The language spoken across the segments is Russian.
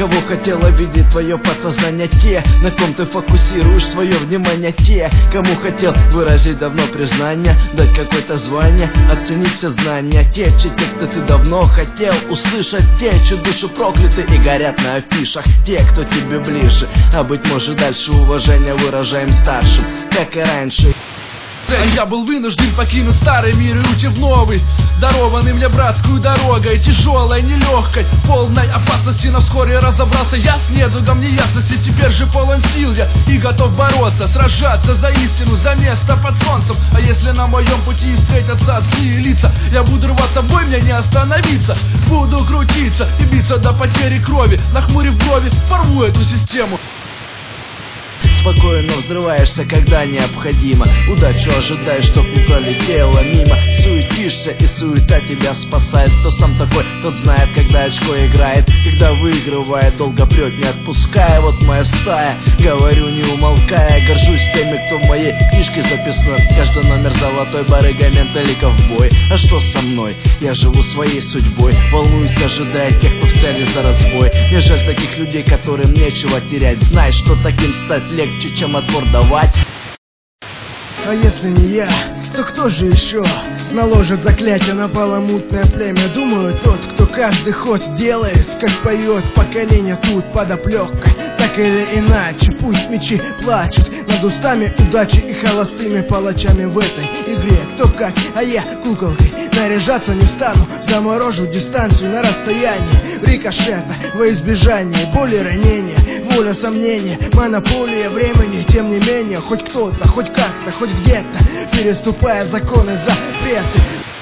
кого хотела видеть твое подсознание, те, на ком ты фокусируешь свое внимание, те, кому хотел выразить давно признание, дать какое-то звание, оценить все знания, те, чьи тексты ты давно хотел услышать, те, чьи души прокляты и горят на афишах, те, кто тебе ближе, а быть может дальше уважение выражаем старшим, как и раньше. Я был вынужден покинуть старый мир и уйти в новый, дарованный мне братскую дорогой, тяжелой, нелегкой, полной опасности, но вскоре разобрался я с недугом неясности. Теперь же полон сил я и готов бороться, сражаться за истину, за место под солнцем. А если на моем пути встретятся злые лица, я буду рваться в бой, мне не остановиться. Буду крутиться и биться до потери крови, нахмурив брови, порву эту систему. Спокойно взрываешься, когда необходимо, удачу ожидаешь, чтоб не пролетела мимо. Суетишься, и суета тебя спасает. Кто сам такой, тот знает, когда очко играет, когда выигрывает, долго прет, не отпуская. Вот моя стая, говорю не умолкая, горжусь теми, кто в моей книжке записной. Каждый номер золотой, барыга, менталика в бой. А что со мной? Я живу своей судьбой, волнуюсь, ожидая тех, кто взяли за разбой. Мне жаль таких людей, которым нечего терять. Знай, что таким стать легче, чем отпор давать. А если не я, то кто же еще наложит заклятие на баламутное племя? Думаю, тот, кто каждый ход делает, как поет поколение тут подоплека. Так или иначе, пусть мечи плачут над устами удачи и холостыми палачами в этой игре. Кто как, а я куколкой наряжаться не стану, заморожу дистанцию на расстоянии рикошета во избежание боли, ранения, воля, сомнения, монополия времени. Тем не менее, хоть кто-то, хоть как-то, хоть где-то, переступая законы, запреты.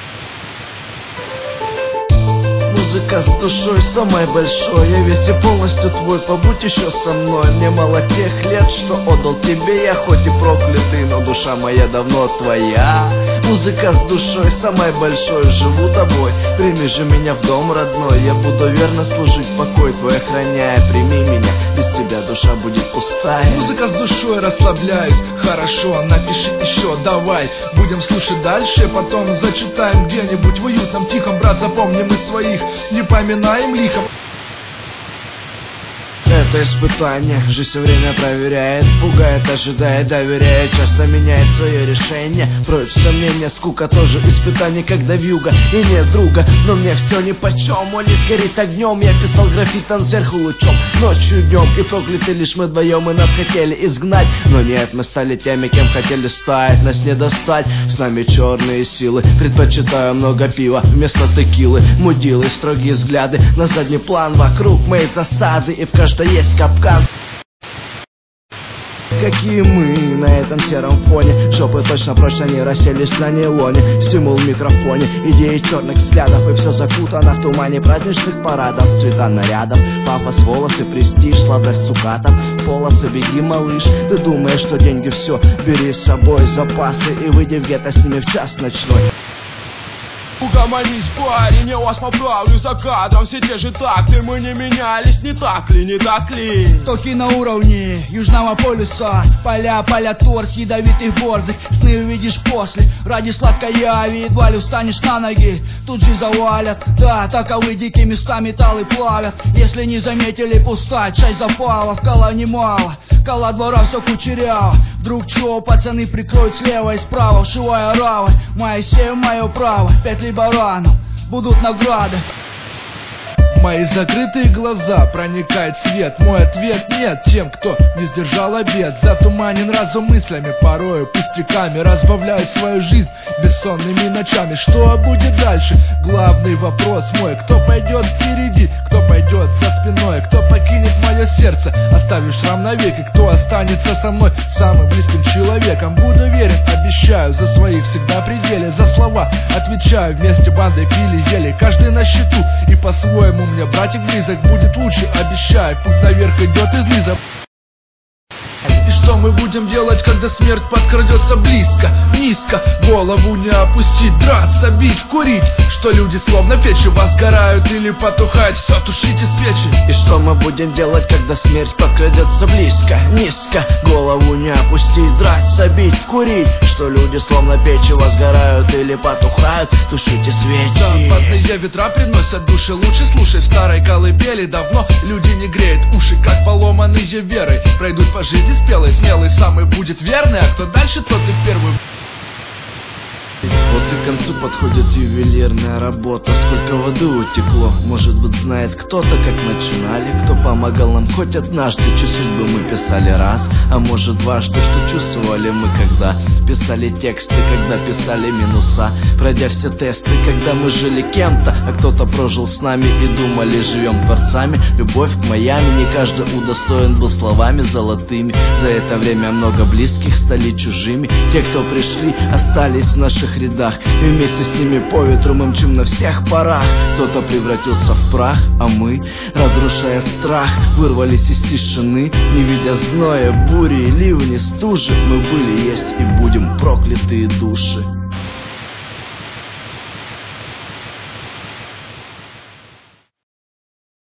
Музыка с душой самой большой, я весь и полностью твой, побудь еще со мной. Мне мало тех лет, что отдал тебе я, хоть и проклятый, но душа моя давно твоя. Музыка с душой самой большой, живу тобой, прими же меня в дом родной. Я буду верно служить, покой твой охраняя, прими меня, без тебя душа будет пустая. Музыка с душой, расслабляюсь, хорошо, напиши еще, давай. Будем слушать дальше, потом зачитаем где-нибудь в уютном, тихом. Брат, запомни, мы своих не поминаем лихом. Это испытание, жизнь все время проверяет, пугает, ожидает, доверяет, часто меняет свое решение. Прочь сомнения, скука тоже испытание, когда вьюга и нет друга. Но мне все нипочем, мой лист горит огнем, я писал граффитом сверху лучом, ночью днем, и прокляты лишь мы вдвоем, и нас хотели изгнать. Но нет, мы стали теми, кем хотели стать, нас не достать, с нами черные силы. Предпочитаю много пива вместо текилы, мудилы, строгие взгляды на задний план, вокруг моей засады, и в каждой есть капкан. Какие мы на этом сером фоне, жопы точно прочно не расселись на нейлоне. Стимул в микрофоне, идеи черных взглядов, и все закутано в тумане праздничных парадов, цвета нарядов, пафос, волосы, престиж, сладость цукатов, полосы, беги, малыш. Ты думаешь, что деньги все, бери с собой запасы и выйди в гетто с ними в час ночной. Угомонись, парень, я вас поправлю за кадром. Все те же такты, мы не менялись, не так ли, не так ли? Токи на уровне Южного полюса, поля, торс, ядовитых борзых. Сны увидишь после, ради сладкой яви едва ли встанешь на ноги, тут же завалят. Да, таковы дикие места металлы плавят. Если не заметили, пустая часть запала. Вкала немало, кола двора все кучеряво. Вдруг чего, пацаны прикроют слева и справа. Вшивая рава, моя сея, мое право. Петли барану, будут награды. Мои закрытые глаза проникает свет. Мой ответ нет тем, кто не сдержал обет. Затуманен разум мыслями, порою пустяками. Разбавляю свою жизнь бессонными ночами. Что будет дальше? Главный вопрос мой. Кто пойдет впереди, кто пойдет за спиной, кто покинет мое сердце, оставив шрам навеки, кто останется со мной самым близким человеком. Буду верен, обещаю, за своих всегда пределе. За слова отвечаю, вместе бандой пили, ели. Каждый на счету и по-своему мне братик близок. Будет лучше, обещаю, путь наверх идет из низа. И что мы будем делать, когда смерть подкрадется близко? Низко, голову не опустить, драться, бить, курить. Что люди словно печи возгорают или потухают, все, тушите свечи. И что мы будем делать, когда смерть подкрадется близко? Низко, голову не опустить, драться, бить, курить. Что люди словно печи возгорают или потухают, тушите свечи. Западные ветра приносят души, лучше слушай. В старой колыбели давно люди не греют уши, как поломанные верой. Пройдут по жизни спелый, смелый самый будет верный, а кто дальше, тот и первый. Вот и к концу подходит ювелирная работа. Сколько воды утекло, может быть, знает кто-то, как начинали. Кто помогал нам хоть однажды, чью судьбы мы писали раз, а может дважды. Что чувствовали мы, когда писали тексты, когда писали минуса, пройдя все тесты, когда мы жили кем-то, а кто-то прожил с нами и думали, живем творцами. Любовь к Майами не каждый удостоен был словами золотыми. За это время много близких стали чужими. Те, кто пришли, остались в наших рядах, и вместе с ними по ветру мы мчим на всех парах. Кто-то превратился в прах, а мы, разрушая страх, вырвались из тишины, не видя зноя, бури, ливни, стужи. Мы были, есть и будем проклятые души.